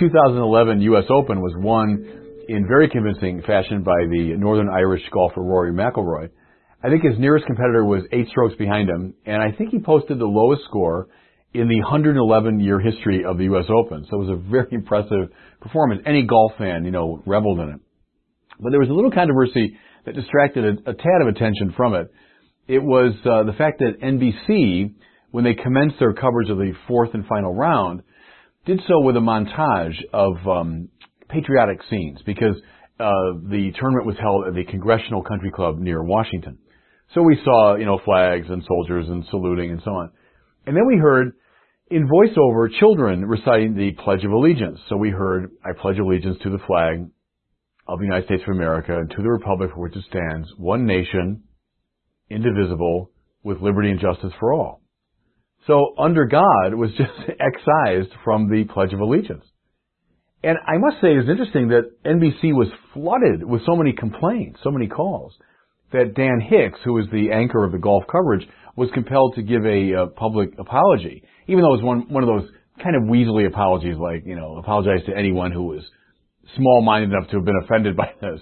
2011 U.S. Open was won in very convincing fashion by the Northern Irish golfer Rory McIlroy. I think his nearest competitor was 8 strokes behind him, and I think he posted the lowest score in the 111-year history of the U.S. Open. So it was a very impressive performance. Any golf fan, reveled in it. But there was a little controversy that distracted a tad of attention from it. It was the fact that NBC, when they commenced their coverage of the fourth and final round, did so with a montage of patriotic scenes because the tournament was held at the Congressional Country Club near Washington. So we saw, flags and soldiers and saluting and so on. And then we heard, in voiceover, children reciting the Pledge of Allegiance. So we heard, I pledge allegiance to the flag of the United States of America and to the republic for which it stands, one nation, indivisible, with liberty and justice for all. So under God was just excised from the Pledge of Allegiance. And I must say it's interesting that NBC was flooded with so many complaints, so many calls, that Dan Hicks, who was the anchor of the golf coverage, was compelled to give a public apology, even though it was one of those kind of weaselly apologies, like, apologize to anyone who was small-minded enough to have been offended by this.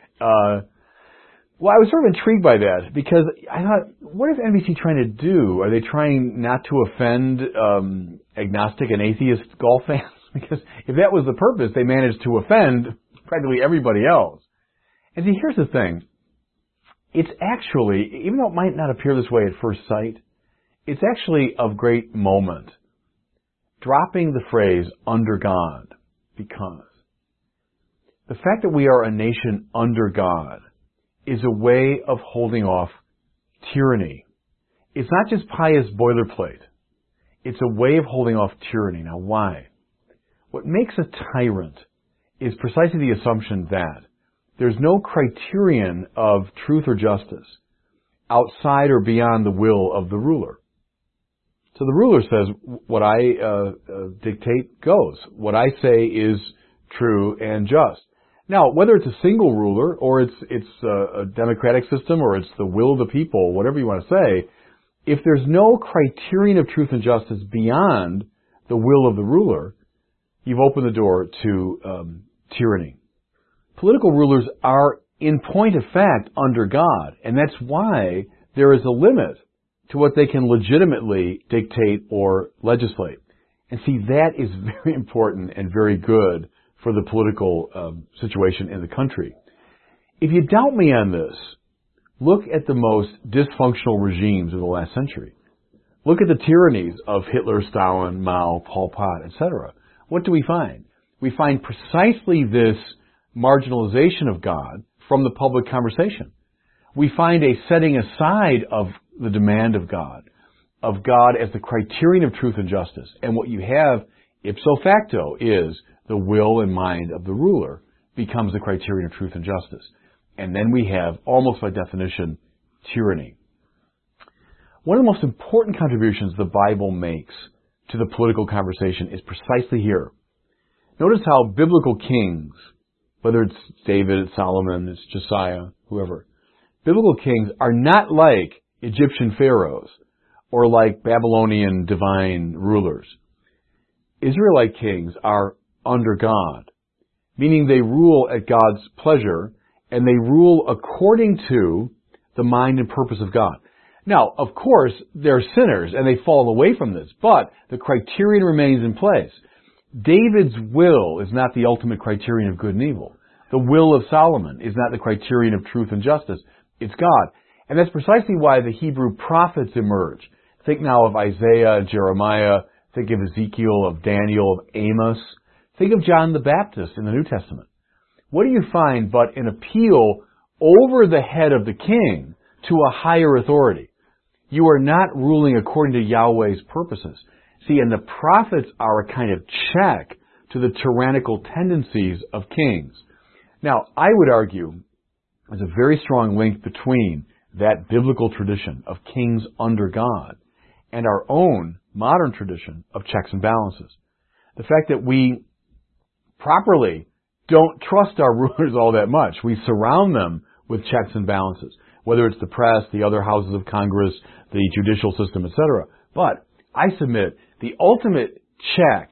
Well, I was sort of intrigued by that because I thought, what is NBC trying to do? Are they trying not to offend agnostic and atheist golf fans? Because if that was the purpose, they managed to offend practically everybody else. And see, here's the thing. It's actually, even though it might not appear this way at first sight, it's actually of great moment. Dropping the phrase, under God, because the fact that we are a nation under God is a way of holding off tyranny. It's not just pious boilerplate. It's a way of holding off tyranny. Now, why? What makes a tyrant is precisely the assumption that there's no criterion of truth or justice outside or beyond the will of the ruler. So the ruler says, what I dictate goes. What I say is true and just. Now, whether it's a single ruler or it's a democratic system or it's the will of the people, whatever you want to say, if there's no criterion of truth and justice beyond the will of the ruler, you've opened the door to tyranny. Political rulers are, in point of fact, under God, and that's why there is a limit to what they can legitimately dictate or legislate. And see, that is very important and very good for the political situation in the country. If you doubt me on this, look at the most dysfunctional regimes of the last century. Look at the tyrannies of Hitler, Stalin, Mao, Pol Pot, etc. What do we find? We find precisely this marginalization of God from the public conversation. We find a setting aside of the demand of God as the criterion of truth and justice. And what you have, ipso facto, is the will and mind of the ruler becomes the criterion of truth and justice. And then we have, almost by definition, tyranny. One of the most important contributions the Bible makes to the political conversation is precisely here. Notice how biblical kings, whether it's David, it's Solomon, it's Josiah, whoever, biblical kings are not like Egyptian pharaohs or like Babylonian divine rulers. Israelite kings are under God, meaning they rule at God's pleasure and they rule according to the mind and purpose of God. Now, of course, they're sinners and they fall away from this, but the criterion remains in place. David's will is not the ultimate criterion of good and evil. The will of Solomon is not the criterion of truth and justice. It's God. And that's precisely why the Hebrew prophets emerge. Think now of Isaiah, Jeremiah, think of Ezekiel, of Daniel, of Amos. Think of John the Baptist in the New Testament. What do you find but an appeal over the head of the king to a higher authority? You are not ruling according to Yahweh's purposes. See, and the prophets are a kind of check to the tyrannical tendencies of kings. Now, I would argue there's a very strong link between that biblical tradition of kings under God and our own modern tradition of checks and balances. The fact that we properly don't trust our rulers all that much. We surround them with checks and balances, whether it's the press, the other houses of Congress, the judicial system, etc. But I submit the ultimate check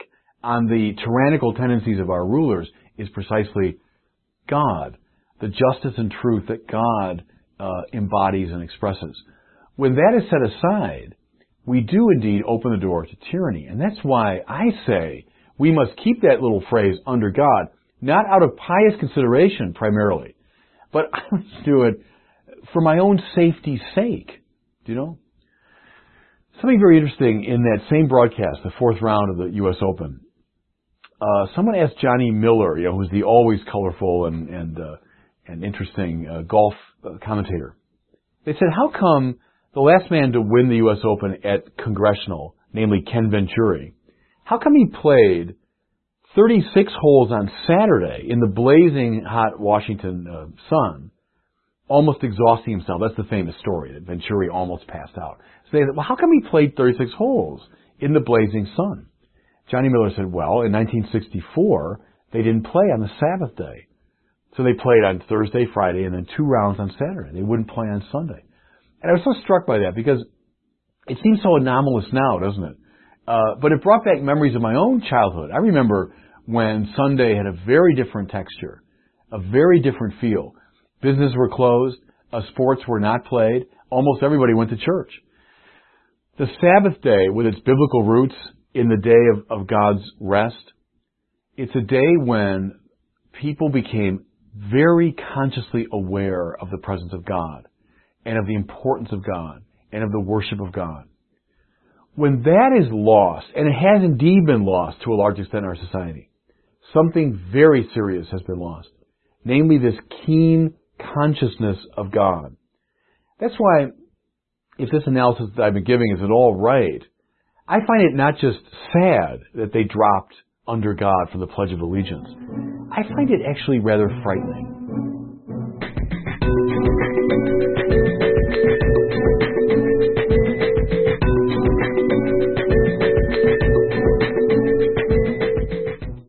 on the tyrannical tendencies of our rulers is precisely God, the justice and truth that God embodies and expresses. When that is set aside, we do indeed open the door to tyranny. And that's why I say we must keep that little phrase, under God, not out of pious consideration primarily, but I must do it for my own safety's sake. Do you know? Something very interesting in that same broadcast, the fourth round of the U.S. Open. Someone asked Johnny Miller, who's the always colorful and interesting golf commentator. They said, how come the last man to win the U.S. Open at Congressional, namely Ken Venturi, how come he played 36 holes on Saturday in the blazing hot Washington sun, almost exhausting himself? That's the famous story, that Venturi almost passed out. So they said, well, how come he played 36 holes in the blazing sun? Johnny Miller said, well, in 1964, they didn't play on the Sabbath day. So they played on Thursday, Friday, and then 2 rounds on Saturday. They wouldn't play on Sunday. And I was so struck by that because it seems so anomalous now, doesn't it? But it brought back memories of my own childhood. I remember when Sunday had a very different texture, a very different feel. Businesses were closed, sports were not played, almost everybody went to church. The Sabbath day, with its biblical roots in the day of God's rest, it's a day when people became very consciously aware of the presence of God and of the importance of God and of the worship of God. When that is lost, and it has indeed been lost to a large extent in our society, something very serious has been lost, namely this keen consciousness of God. That's why, if this analysis that I've been giving is at all right, I find it not just sad that they dropped under God from the Pledge of Allegiance. I find it actually rather frightening.